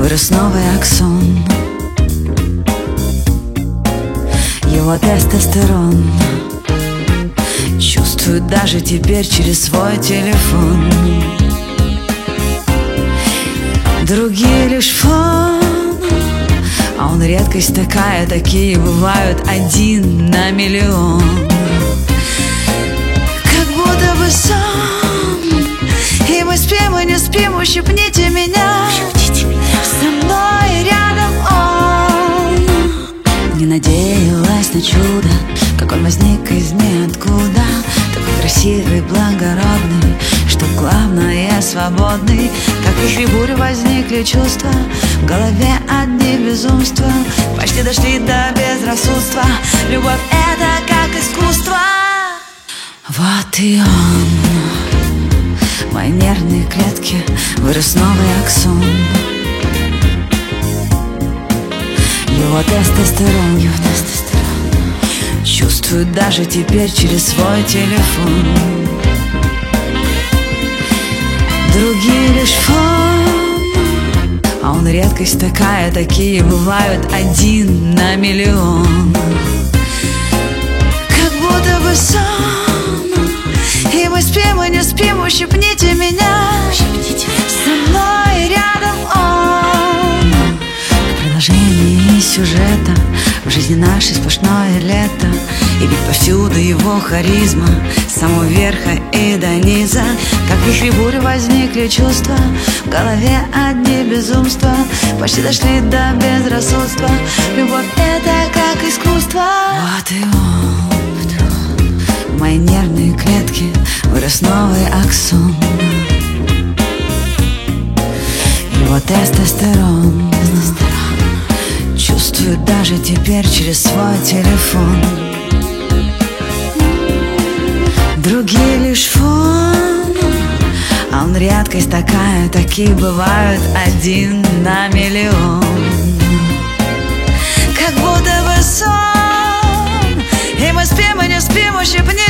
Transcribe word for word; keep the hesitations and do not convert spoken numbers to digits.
вырос новый аксон. Его тестостерон чувствует даже теперь через свой телефон. Другие лишь фон, а он редкость такая, такие бывают один на миллион. Как будто бы сон, и мы спим, и не спим, ущипните меня. Со мной рядом он. Не надеялась на чудо, как он возник из ниоткуда. Такой красивый, благородный, что главное свободный. Как вихри бурь возникли чувства, в голове одни безумства, почти дошли до безрассудства. Любовь — это как искусство. Вот и он, в моей нервной клетке вырос новый аксон. Его тестостерон, его тестостерон чувствует даже теперь через свой телефон. Другие лишь фон, а он редкость такая, такие бывают один на миллион. Как будто бы сон, и мы спим, и не спим, ущипните меня. Со мной рядом он. В продолжении сюжета в жизни нашей сплошное лето, и ведь повсюду его харизма, с самого верха и до низа. Как вихри бури возникли чувства, в голове одни безумства, почти дошли до безрассудства. Любовь — это как искусство. Вот и он, в моей нервной клетке вырос новый аксон. Его тестостерон чувствует даже теперь через свой телефон. Другие лишь фон, а он редкость такая, такие бывают один на миллион. Как будто бы сон, и мы спим, и не спим, ущипни